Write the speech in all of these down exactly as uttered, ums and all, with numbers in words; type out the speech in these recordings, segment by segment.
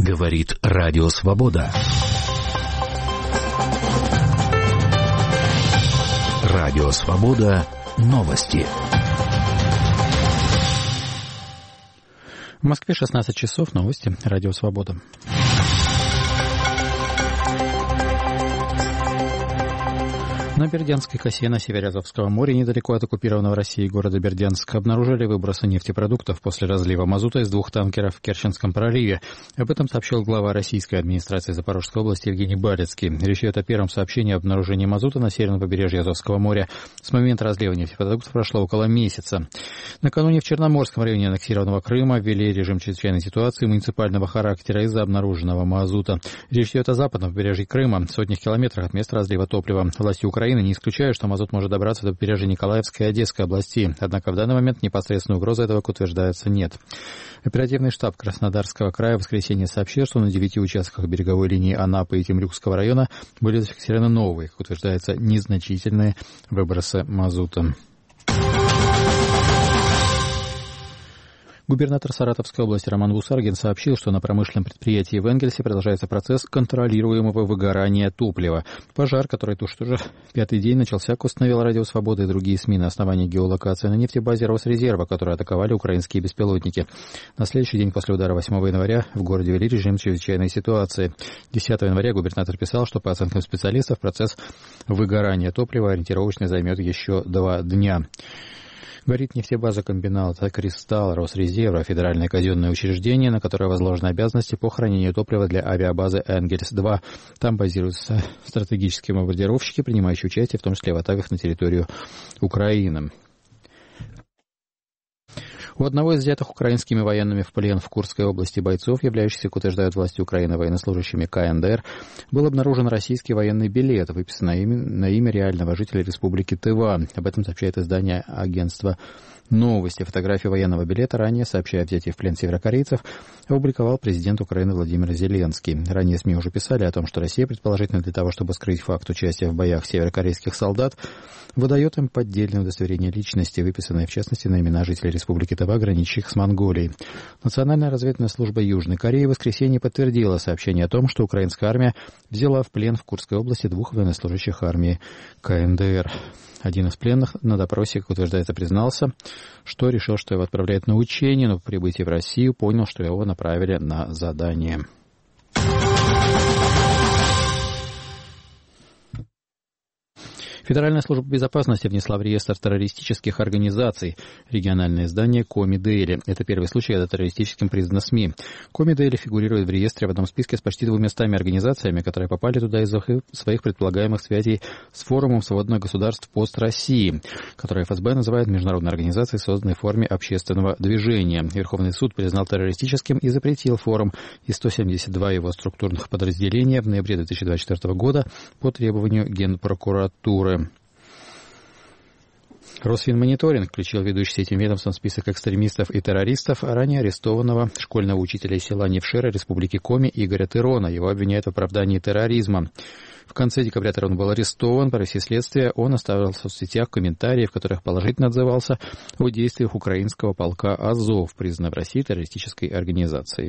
Говорит Радио Свобода. Радио Свобода. Новости. В Москве шестнадцать часов. Новости. Радио Свобода. На Бердянской косе на севере Азовского моря, недалеко от оккупированного Россией города Бердянск, обнаружили выбросы нефтепродуктов после разлива мазута из двух танкеров в Керченском проливе. Об этом сообщил глава российской администрации Запорожской области Евгений Балецкий. Речь идет о первом сообщении об обнаружении мазута на северном побережье Азовского моря. С момента разлива нефтепродуктов прошло около месяца. Накануне в Черноморском районе аннексированного Крыма ввели режим чрезвычайной ситуации муниципального характера из-за обнаруженного мазута. Речь идет о западном побережье Крыма, сотнях километрах от места разлива топлива. Власти Украины не исключают, что мазут может добраться до побережья Николаевской и Одесской областей. Однако в данный момент непосредственной угрозы этого, как утверждается, нет. Оперативный штаб Краснодарского края в воскресенье сообщил, что на девяти участках береговой линии Анапы и Темрюкского района были зафиксированы новые, как утверждается, незначительные выбросы мазута. Губернатор Саратовской области Роман Бусаргин сообщил, что на промышленном предприятии в Энгельсе продолжается процесс контролируемого выгорания топлива. Пожар, который тушит уже пятый день, начался, как установил Радио Свобода и другие СМИ, на основании геолокации на нефтебазе Росрезерва, которую атаковали украинские беспилотники. На следующий день после удара восьмого января в городе ввели режим чрезвычайной ситуации. десятого января губернатор писал, что по оценкам специалистов процесс выгорания топлива ориентировочно займет еще два дня. Говорит нефтебаза комбината «Кристалл», Росрезерва, федеральное казенное учреждение, на которое возложены обязанности по хранению топлива для авиабазы Энгельс-два. Там базируются стратегические бомбардировщики, принимающие участие в том числе в атаках на территорию Украины. У одного из взятых украинскими военными в плен в Курской области бойцов, являющихся, как утверждают власти Украины, военнослужащими ка эн дэ эр, был обнаружен российский военный билет, выписанный на имя, на имя реального жителя Республики Тыва. Об этом сообщает издание агентства «Новости». Фотографию военного билета, ранее, сообщая о взятии в плен северокорейцев, опубликовал президент Украины Владимир Зеленский. Ранее СМИ уже писали о том, что Россия, предположительно для того, чтобы скрыть факт участия в боях северокорейских солдат, выдает им поддельное удостоверение личности, выписанное в частности на имена жителей Республики Тыва, граничащих с Монголией. Национальная разведывательная служба Южной Кореи в воскресенье подтвердила сообщение о том, что украинская армия взяла в плен в Курской области двух военнослужащих армии ка эн дэ эр. Один из пленных на допросе, как утверждается, признался, что решил, что его отправляют на учение, но по прибытии в Россию понял, что его направили на задание. Федеральная служба безопасности внесла в реестр террористических организаций региональное издание Коми Дейли. Это первый случай, когда террористическим признано СМИ. Коми Дейли фигурирует в реестре в одном списке с почти двумястами организациями, которые попали туда из-за своих предполагаемых связей с форумом свободных государств пост России, который эф эс бэ называет международной организацией, созданной в форме общественного движения. Верховный суд признал террористическим и запретил форум и сто семьдесят два его структурных подразделения в ноябре две тысячи двадцать четвёртого года по требованию Генпрокуратуры. Росфинмониторинг включил ведущийся этим ведомством в список экстремистов и террористов ранее арестованного школьного учителя из села Невшера Республики Коми Игоря Тырона. Его обвиняют в оправдании терроризма. В конце декабря Тырон был арестован. По версии следствия он оставил в соцсетях комментарии, в которых положительно отзывался о действиях украинского полка «Азов», признанного в России террористической организацией.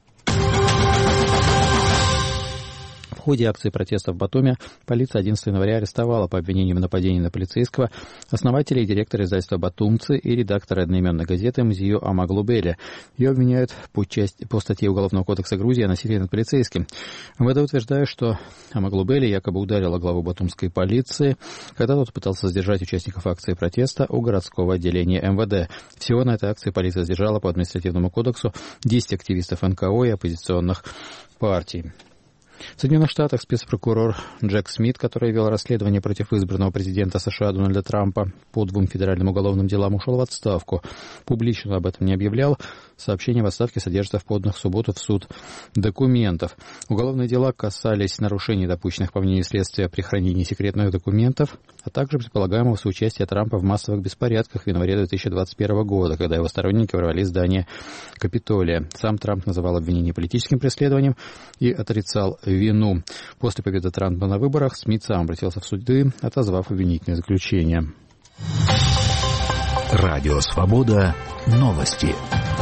В ходе акции протеста в Батуми полиция одиннадцатого января арестовала по обвинению в нападении на полицейского основателя и директора издательства «Батумцы» и редактора одноименной газеты Мзию Амаглубели. Ее обвиняют по, части, по статье Уголовного кодекса Грузии о насилии над полицейским. эм вэ дэ утверждает, что Амаглубели якобы ударила главу батумской полиции, когда тот пытался задержать участников акции протеста у городского отделения эм вэ дэ. Всего на этой акции полиция задержала по административному кодексу десять активистов эн ка о и оппозиционных партий. В Соединенных Штатах спецпрокурор Джек Смит, который вел расследование против избранного президента США Дональда Трампа по двум федеральным уголовным делам, ушел в отставку. Публично об этом не объявлял. Сообщение в отставке содержится в поданных в субботу в суд документов. Уголовные дела касались нарушений, допущенных, по мнению следствия, при хранении секретных документов, а также предполагаемого соучастия Трампа в массовых беспорядках в январе две тысячи двадцать первого года, когда его сторонники ворвались в здание Капитолия. Сам Трамп называл обвинение политическим преследованием и отрицал вину. После победы Трампа на выборах Смит сам обратился в суды, отозвав обвинительное заключение. Радио Свобода. Новости.